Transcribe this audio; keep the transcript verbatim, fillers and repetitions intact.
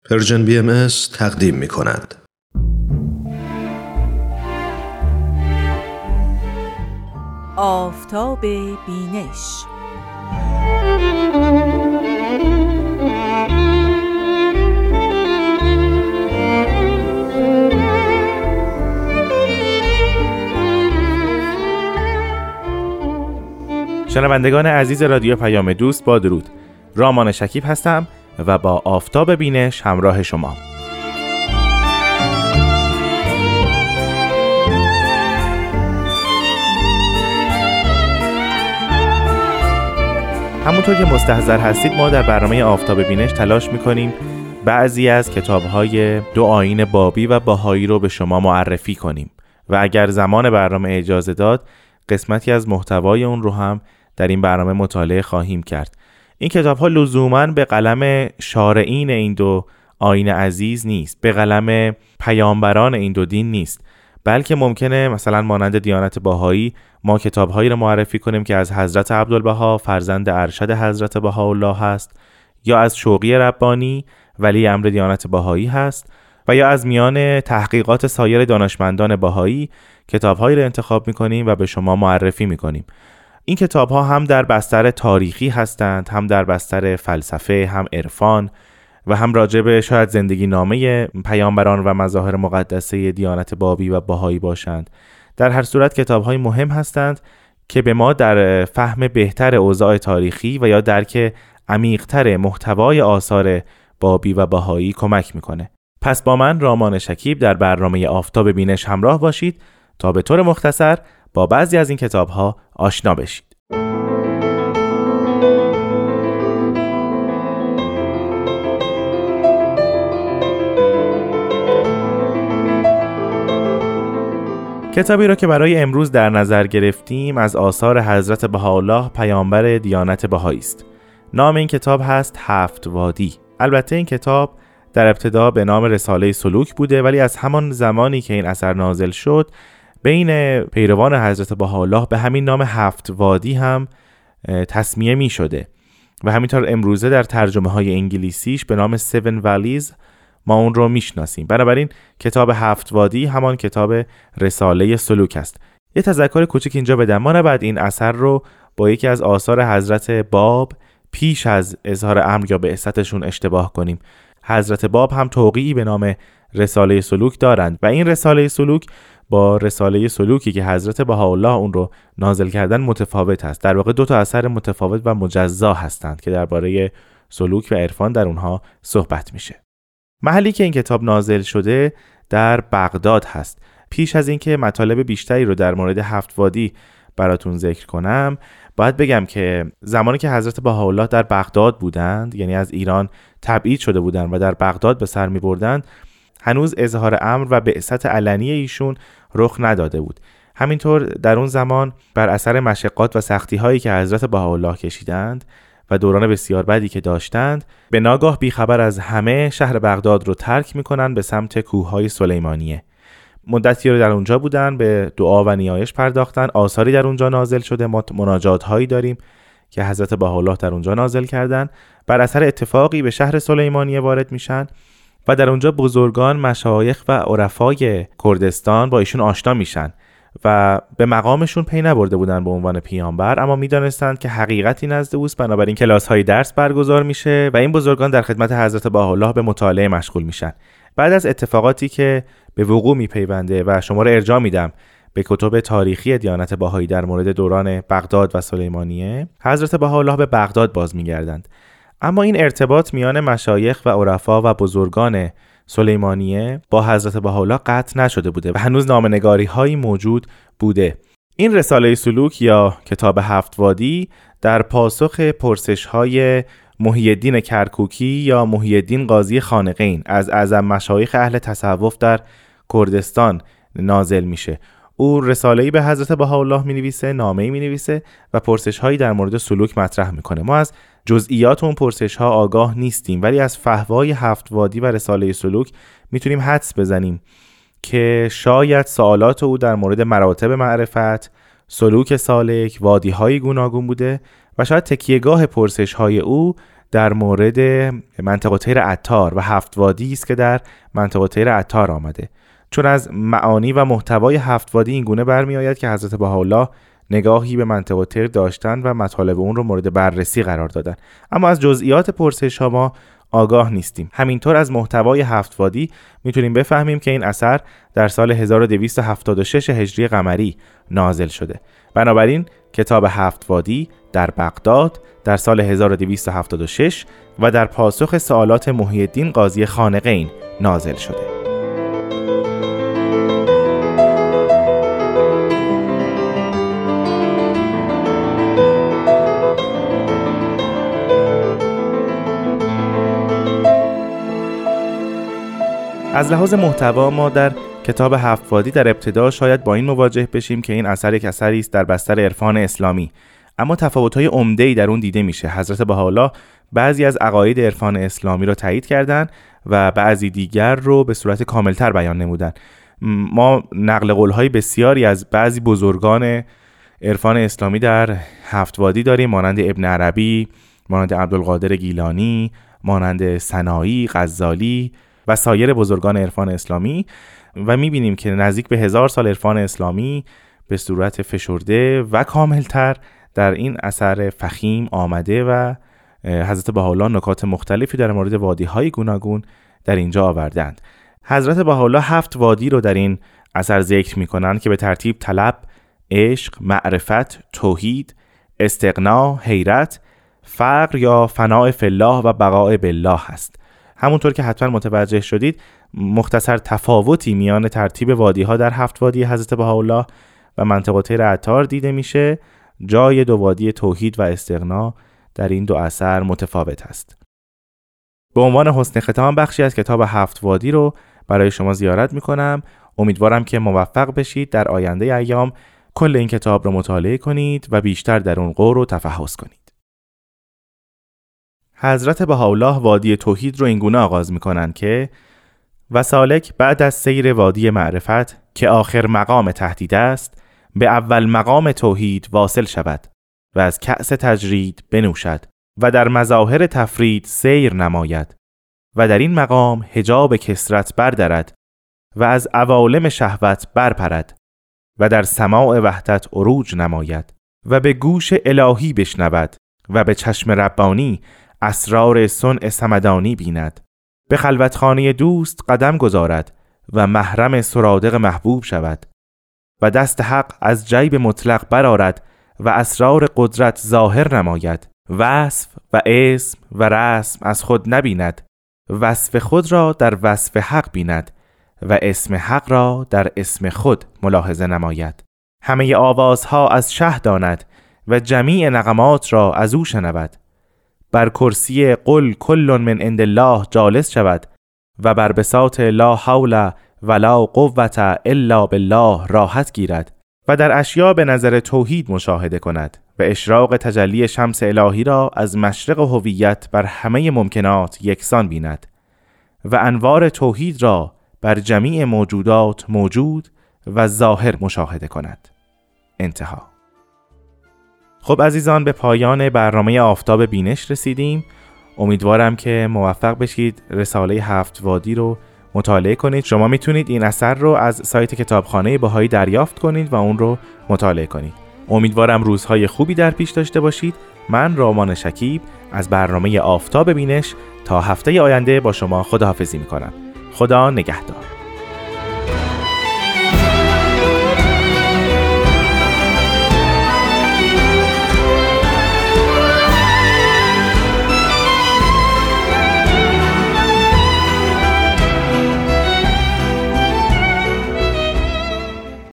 پرژن بی ام اس تقدیم می کند. آفتاب بینش. شنوندگان عزیز رادیو پیام دوست، با درود. رامان شکیب هستم و با آفتاب بینش همراه شما. همونطور که مستحضر هستید، ما در برنامه آفتاب بینش تلاش میکنیم بعضی از کتاب‌های دو آیین بابی و بهایی رو به شما معرفی کنیم و اگر زمان برنامه اجازه داد قسمتی از محتوای اون رو هم در این برنامه مطالعه خواهیم کرد. این کتاب‌ها لزوماً به قلم شارعین این دو آیین عزیز نیست، به قلم پیامبران این دو دین نیست، بلکه ممکنه مثلا مانند دیانت بهایی ما کتاب‌هایی رو معرفی کنیم که از حضرت عبدالبها فرزند ارشد حضرت بهاءالله هست، یا از شوقی ربانی ولی امر دیانت بهایی هست، و یا از میان تحقیقات سایر دانشمندان بهایی کتاب‌هایی رو انتخاب می‌کنیم و به شما معرفی می‌کنیم. این کتاب‌ها هم در بستر تاریخی هستند، هم در بستر فلسفه، هم عرفان و هم راجع به شاید زندگی نامه پیامبران و مظاهر مقدسه دیانت بابی و بهایی باشند. در هر صورت کتاب‌های مهم هستند که به ما در فهم بهتر اوضاع تاریخی و یا درک عمیق‌تر محتوای آثار بابی و بهایی کمک می‌کنه. پس با من رامان شکیب در برنامه آفتاب بینش همراه باشید تا به طور مختصر با بعضی از این کتاب‌ها آشنا بشید. کتابی را که برای امروز در نظر گرفتیم از آثار حضرت بهاءالله پیامبر دیانت بهایی است. نام این کتاب هست هفت وادی. البته این کتاب در ابتدا به نام رساله سلوک بوده، ولی از همان زمانی که این اثر نازل شد بین پیروان حضرت بهاءالله به همین نام هفت وادی هم تسمیه می شده و همینطور امروزه در ترجمه های انگلیسیش به نام Seven Valleys ما اون رو میشناسیم. بنابراین کتاب هفت وادی همان کتاب رساله سلوک است. یه تذکر کوچک اینجا بدم، ما نباید این اثر رو با یکی از آثار حضرت باب پیش از اظهار امر یا بعثتشون اشتباه کنیم. حضرت باب هم توقیعی به نام رساله سلوک دارند و این رساله سلوک با رساله سلوکی که حضرت بهاءالله اون رو نازل کردن متفاوت است. در واقع دو تا اثر متفاوت و مجزا هستند که درباره سلوک و عرفان در اونها صحبت میشه. محلی که این کتاب نازل شده در بغداد هست. پیش از اینکه مطالب بیشتری رو در مورد هفت وادی براتون ذکر کنم، باید بگم که زمانی که حضرت بهاءالله در بغداد بودند، یعنی از ایران تبعید شده بودند و در بغداد به سر می بردند، هنوز اظهار امر و بعثت علنی ایشون رخ نداده بود. همینطور در اون زمان بر اثر مشقات و سختی هایی که حضرت بهاءالله کشیدند و دوران بسیار بدی که داشتند، به ناگاه بیخبر از همه شهر بغداد رو ترک میکنن به سمت کوههای سلیمانیه. مدتی رو در اونجا بودن، به دعا و نیایش پرداختن. آثاری در اونجا نازل شده، ما مناجات هایی داریم که حضرت بهاءالله در اونجا نازل کردن. بر اثر اتفاقی به شهر سلیمانیه وارد میشن و در اونجا بزرگان، مشایخ و عرفای کردستان با ایشون آشنا میشن و به مقامشون پی نبرده بودن به عنوان پیامبر، اما میدانستند که حقیقتی نزد اوست. بنابراین کلاس های درس برگزار میشه و این بزرگان در خدمت حضرت بهاءالله به مطالعه مشغول میشن. بعد از اتفاقاتی که به وقوع میپیونده و شما رو ارجاع میدم به کتب تاریخی دیانت بهایی در مورد دوران بغداد و سلیمانیه، حضرت بهاءالله به بغداد باز میگردند. اما این ارتباط میان مشایخ و عرفا و بزرگان سلیمانیه با حضرت بهاءالله قطع نشده بوده و هنوز نامه‌نگاری هایی موجود بوده. این رساله سلوک یا کتاب هفت وادی در پاسخ پرسش های محی الدین کرکوکی یا محی الدین قاضی خانقین از اعظم مشایخ اهل تصوف در کردستان نازل میشه. او رساله‌ای به حضرت بهاءالله می‌نویسه، نامه‌ای می‌نویسه و پرسش‌هایی در مورد سلوک مطرح می‌کنه. ما از جزئیات اون پرسش‌ها آگاه نیستیم، ولی از فحوای هفت وادی و رساله سلوک می‌تونیم حدس بزنیم که شاید سوالات او در مورد مراتب معرفت، سلوک سالک، وادی‌های گوناگون بوده و شاید تکیه‌گاه پرسش‌های او در مورد منطقه طیر عطار و هفت وادی است که در منطقه طیر عطار آمده، چون از معانی و محتوای هفت وادی این گونه برمی آید که حضرت بهاءالله نگاهی به منطقه طیر داشتند و مطالب اون رو مورد بررسی قرار دادن، اما از جزئیات پرسش ما آگاه نیستیم. همینطور از محتوای هفت وادی میتونیم بفهمیم که این اثر در سال هزار و دویست و هفتاد و شش هجری قمری نازل شده. بنابراین کتاب هفت وادی در بغداد در سال هزار و دویست و هفتاد و شش و در پاسخ سوالات محی الدین قاضی خانقین نازل شده. از لحاظ محتوا ما در کتاب هفت وادی در ابتدا شاید با این مواجه بشیم که این اثر یک اثری است در بستر عرفان اسلامی، اما تفاوت‌های عمده‌ای در اون دیده میشه. حضرت بهاءالله بعضی از عقاید عرفان اسلامی رو تایید کردن و بعضی دیگر رو به صورت کاملتر بیان نمودن. ما نقل قول‌های بسیاری از بعضی بزرگان عرفان اسلامی در هفت وادی داریم، مانند ابن عربی، مانند عبدالقادر گیلانی، مانند سنایی، غزالی و سایر بزرگان عرفان اسلامی، و میبینیم که نزدیک به هزار سال عرفان اسلامی به صورت فشرده و کاملتر در این اثر فخیم آمده و حضرت بهاءالله نکات مختلفی در مورد وادی‌های گوناگون در اینجا آوردند. حضرت بهاءالله هفت وادی رو در این اثر ذکر میکنن که به ترتیب طلب، عشق، معرفت، توحید، استغنا، حیرت، فقر یا فناء فی الله و بقاء بالله هست. همونطور که حتما متوجه شدید، مختصر تفاوتی میان ترتیب وادی‌ها در هفت وادی حضرت بهاءالله و منطقه طیر عطار دیده میشه. جای دو وادی توحید و استغنا در این دو اثر متفاوت است. به عنوان حسن ختام بخشی از کتاب هفت وادی رو برای شما زیارت میکنم. امیدوارم که موفق بشید در آینده ایام کل این کتاب رو مطالعه کنید و بیشتر در اون غور و تفحص کنید. حضرت بهاءالله وادی توحید رو اینگونه آغاز میکنن که و سالک بعد از سیر وادی معرفت که آخر مقام تهدید است، به اول مقام توحید واصل شود و از کأس تجرید بنوشد و در مظاهر تفرید سیر نماید و در این مقام حجاب کثرت بردرد و از عوالم شهوت برپرد و در سماع وحدت عروج نماید و به گوش الهی بشنود و به چشم ربانی اسرار صنع صمدانی بیند، به خلوتخانه دوست قدم گذارد و محرم سرادق محبوب شود و دست حق از جیب مطلق برآرد و اسرار قدرت ظاهر نماید، وصف و اسم و رسم از خود نبیند، وصف خود را در وصف حق بیند و اسم حق را در اسم خود ملاحظه نماید، همه آوازها از شه داند و جمیع نغمات را از او شنود، بر کرسی قل کل من عند الله جالس شود و بر بساط لا حول ولا قوة الا بالله راحت گیرد و در اشیا به نظر توحید مشاهده کند و اشراق تجلی شمس الهی را از مشرق هویت بر همه ممکنات یکسان بیند و انوار توحید را بر جمیع موجودات موجود و ظاهر مشاهده کند. انتها. خب عزیزان، به پایان برنامه آفتاب بینش رسیدیم. امیدوارم که موفق بشید رساله هفت وادی رو مطالعه کنید. شما میتونید این اثر رو از سایت کتابخانه بهایی دریافت کنید و اون رو مطالعه کنید. امیدوارم روزهای خوبی در پیش داشته باشید. من رامان شکیب از برنامه آفتاب بینش تا هفته آینده با شما خداحافظی میکنم. خدا نگهدار.